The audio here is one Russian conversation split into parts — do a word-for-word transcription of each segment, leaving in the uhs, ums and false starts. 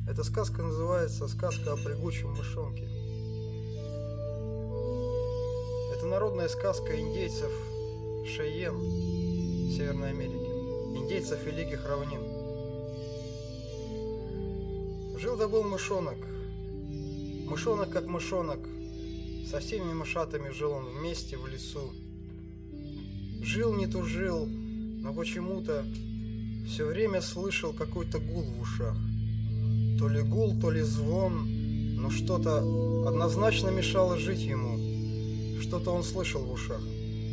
Эта сказка называется «Сказка о прыгучем мышонке». Это народная сказка индейцев Шейен Северной Америки, индейцев Великих Равнин. Жил да был мышонок. Мышонок как мышонок. Со всеми мышатами жил он вместе в лесу. Жил не тужил, но почему-то все время слышал какой-то гул в ушах. То ли гул, то ли звон, но что-то однозначно мешало жить ему. Что-то он слышал в ушах.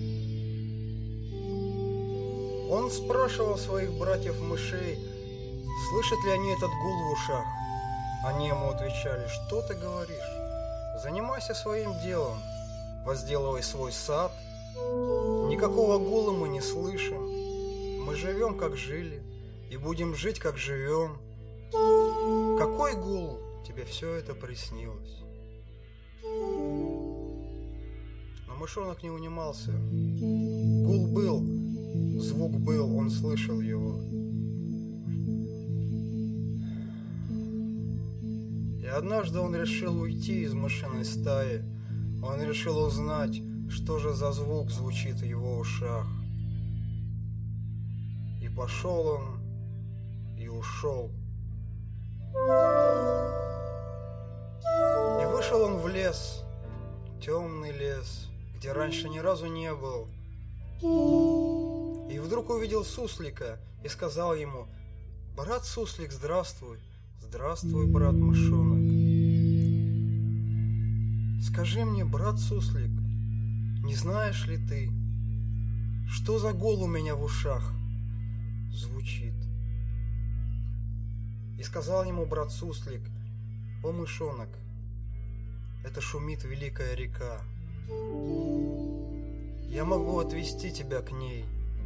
Он спрашивал своих братьев-мышей, слышат ли они этот гул в ушах. Они ему отвечали: что ты говоришь? Занимайся своим делом, возделывай свой сад. Никакого гула мы не слышим. Мы живем, как жили, и будем жить, как живем. Какой гул? Тебе все это приснилось. Но мышонок не унимался. Гул был, звук был, он слышал его. И однажды он решил уйти из мышиной стаи. Он решил узнать, что же за звук звучит в его ушах. И пошел он, и ушел. И вышел он в лес, темный лес, где раньше ни разу не был. И вдруг увидел суслика и сказал ему: брат суслик, здравствуй. Здравствуй, брат мышонок. Скажи мне, брат суслик, не знаешь ли ты, что за гул у меня в ушах звучит? И сказал ему брат суслик: о, мышонок, это шумит великая река. Я могу отвести тебя к ней.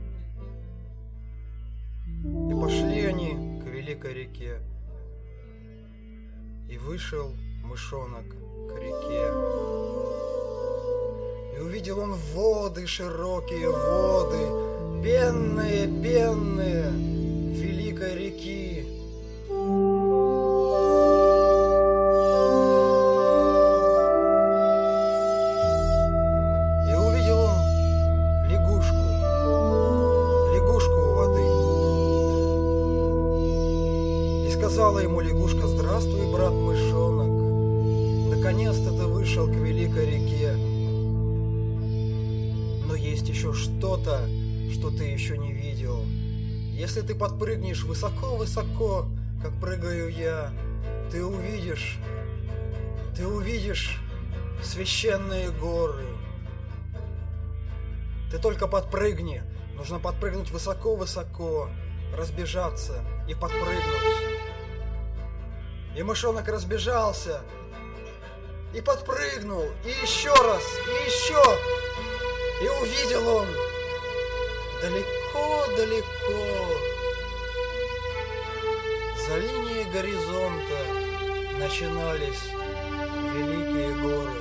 И пошли они к великой реке. И вышел мышонок к реке. И увидел он воды, широкие воды, пенные, пенные, великой реки. И увидел он лягушку, лягушку у воды. И сказала ему лягушка: здравствуй, брат мышонок. Наконец-то ты вышел к великой реке. Но есть еще что-то, что ты еще не видел. Если ты подпрыгнешь высоко-высоко, как прыгаю я, ты увидишь, ты увидишь священные горы. Ты только подпрыгни. Нужно подпрыгнуть высоко-высоко, разбежаться и подпрыгнуть. И мышонок разбежался и подпрыгнул, и еще раз, и еще. И увидел он далеко-далеко, за линией горизонта, начинались великие горы.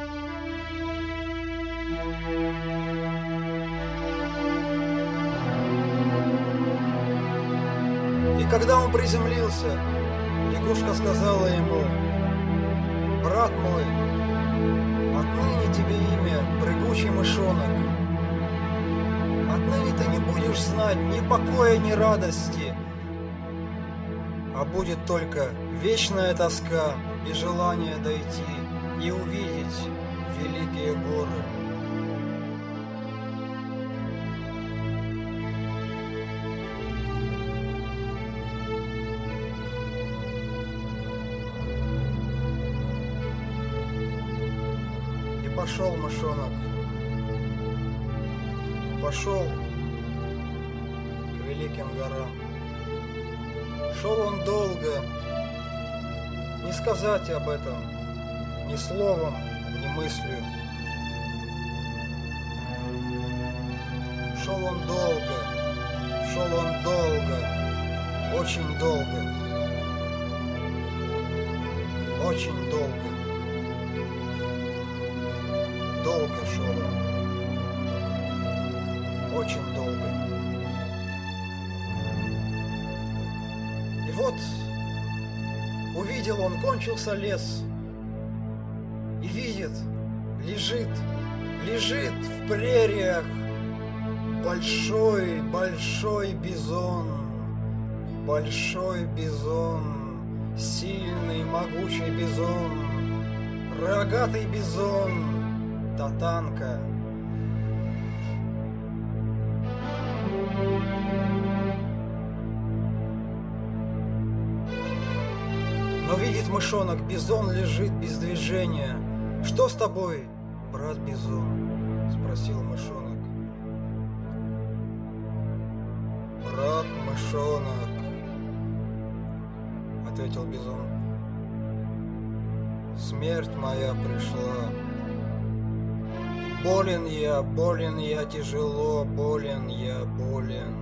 И когда он приземлился, лягушка сказала ему: брат мой, отныне тебе имя прыгучий мышонок. Отныне ты не будешь знать ни покоя, ни радости, а будет только вечная тоска и желание дойти и увидеть великие горы. Пошел мышонок, пошел к великим горам. Шел он долго, не сказать об этом ни словом, ни мыслью. Шел он долго, шел он долго, очень долго, очень долго. Долго шел он, очень долго. И вот увидел он, кончился лес. И видит, лежит, лежит в прериях большой, большой бизон. Большой бизон, сильный, могучий бизон, рогатый бизон, татанка. Но видит мышонок, бизон лежит без движения. «Что с тобой, брат бизон?» — спросил мышонок. «Брат мышонок», — ответил бизон, — «смерть моя пришла. Болен я, болен я тяжело, болен я, болен.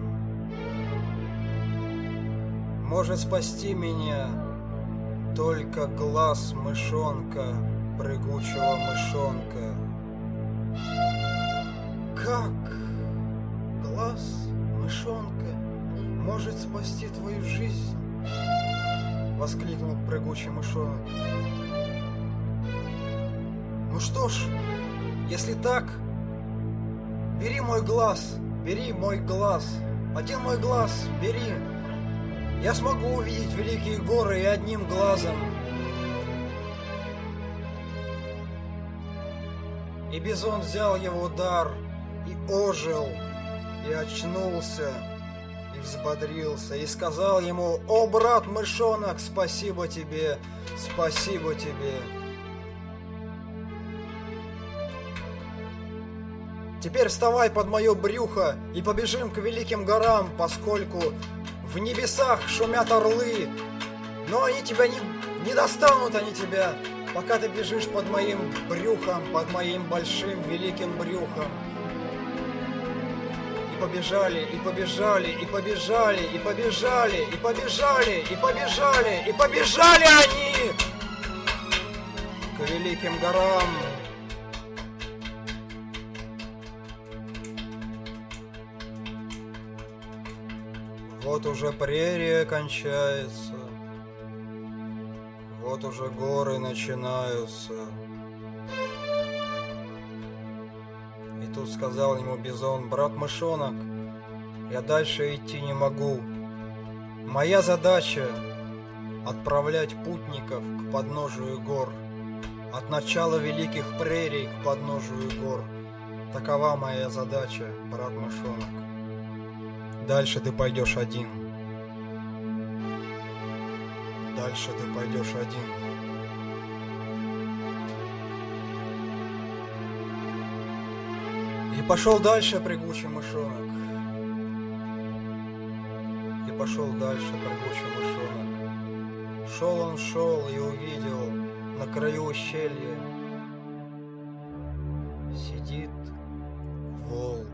Может спасти меня только глаз мышонка, прыгучего мышонка». «Как глаз мышонка может спасти твою жизнь?» — воскликнул прыгучий мышонок. «Ну что ж, если так, бери мой глаз, бери мой глаз, один мой глаз бери. Я смогу увидеть великие горы и одним глазом». И бизон взял его дар, и ожил, и очнулся, и взбодрился, и сказал ему: «О, брат мышонок, спасибо тебе, спасибо тебе. Теперь вставай под мое брюхо и побежим к великим горам, поскольку в небесах шумят орлы, но они тебя не, не достанут, они тебя, пока ты бежишь под моим брюхом, под моим большим великим брюхом». И побежали, и побежали, и побежали, и побежали, и побежали, и побежали, и побежали они к великим горам. Вот уже прерия кончается, вот уже горы начинаются. И тут сказал ему бизон: «Брат мышонок, я дальше идти не могу. Моя задача — отправлять путников к подножию гор, от начала великих прерий к подножию гор. Такова моя задача, брат мышонок. Дальше ты пойдешь один. Дальше ты пойдешь один». И пошел дальше прыгучий мышонок. И пошел дальше прыгучий мышонок. Шел он, шел и увидел на краю ущелья сидит волк.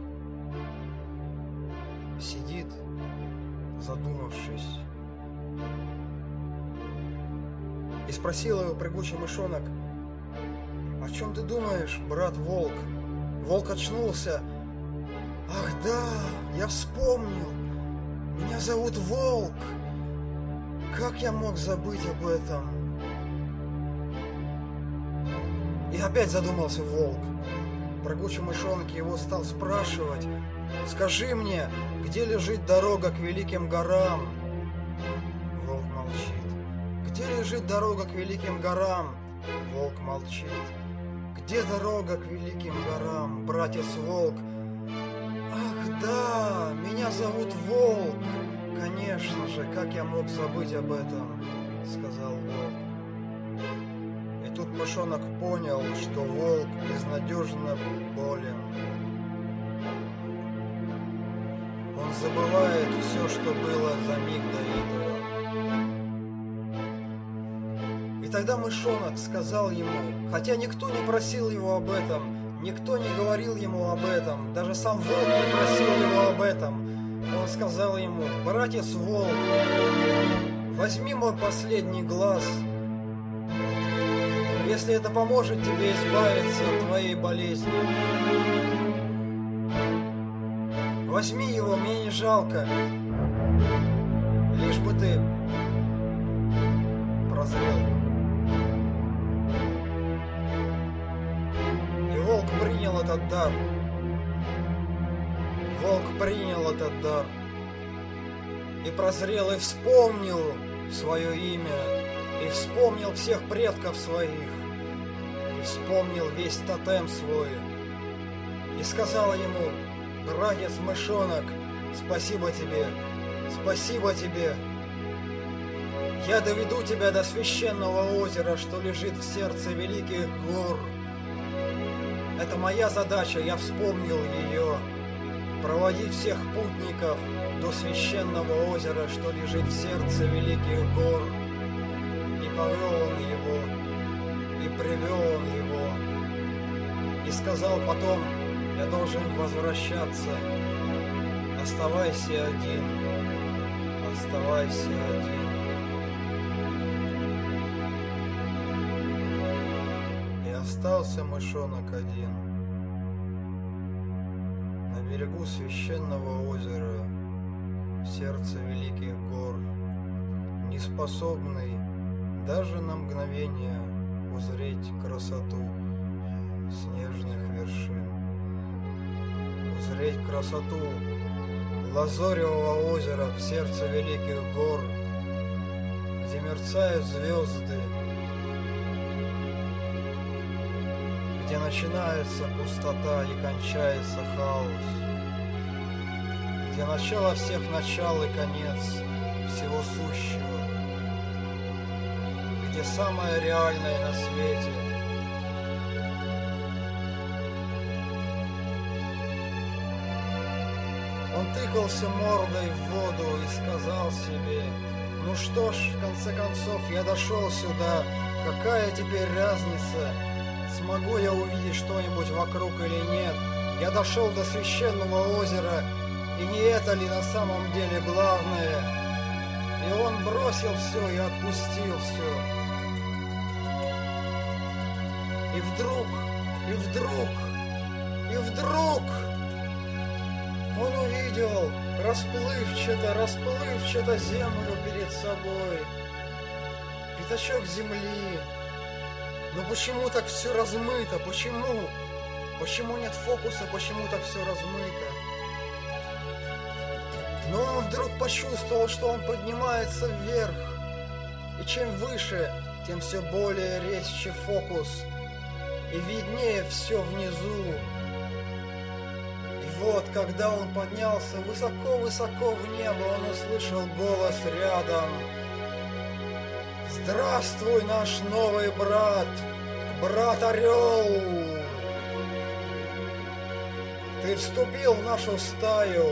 Сидит, задумавшись. И спросил его прыгучий мышонок: «О чем ты думаешь, брат волк?» Волк очнулся. «Ах да, я вспомнил. Меня зовут Волк. Как я мог забыть об этом?» И опять задумался волк. Прыгучий мышонок его стал спрашивать: «Скажи мне, где лежит дорога к великим горам?» Волк молчит. «Где лежит дорога к великим горам?» Волк молчит. «Где дорога к великим горам, братец Волк?» «Ах да, меня зовут Волк! Конечно же, как я мог забыть об этом?» — сказал волк. И тут мышонок понял, что волк безнадежно болен. Он забывает все, что было за миг до этого. И тогда мышонок сказал ему, хотя никто не просил его об этом, никто не говорил ему об этом, даже сам волк не просил его об этом, он сказал ему: «Братец волк, возьми мой последний глаз. Если это поможет тебе избавиться от твоей болезни, возьми его, мне не жалко. Лишь бы ты прозрел. И волк принял этот дар. Волк принял этот дар. И прозрел, и вспомнил свое имя, и вспомнил всех предков своих, и вспомнил весь тотем свой. И сказал ему: братец-мышонок, спасибо тебе, спасибо тебе. Я доведу тебя до священного озера, что лежит в сердце великих гор. Это моя задача, я вспомнил ее. Проводи всех путников до священного озера, что лежит в сердце великих гор. И повел он его, и привел он его. И сказал потом: я должен возвращаться. Оставайся один, оставайся один. И остался мышонок один на берегу священного озера, в сердце великих гор, неспособный даже на мгновение узреть красоту снежных вершин, узреть красоту лазоревого озера в сердце великих гор, где мерцают звезды, где начинается пустота и кончается хаос, где начало всех начал и конец всего сущего, где самое реальное на свете. Он тыкался мордой в воду и сказал себе: ну что ж, в конце концов, я дошел сюда, какая теперь разница? Смогу я увидеть что-нибудь вокруг или нет? Я дошел до священного озера, и не это ли на самом деле главное? И он бросил все и отпустил все. И вдруг, и вдруг, и вдруг он увидел расплывчато, расплывчато землю перед собой. Пятачок земли. Но почему так все размыто? Почему? Почему нет фокуса? Почему так все размыто? Но он вдруг почувствовал, что он поднимается вверх. И чем выше, тем все более резче фокус. И виднее все внизу. И вот, когда он поднялся высоко-высоко в небо, он услышал голос рядом. Здравствуй, наш новый брат, брат Орел! Ты вступил в нашу стаю.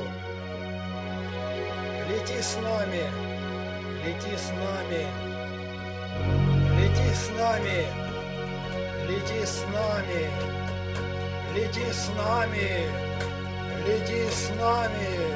Лети с нами, лети с нами, лети с нами, лети с нами, лети с нами, лети с нами.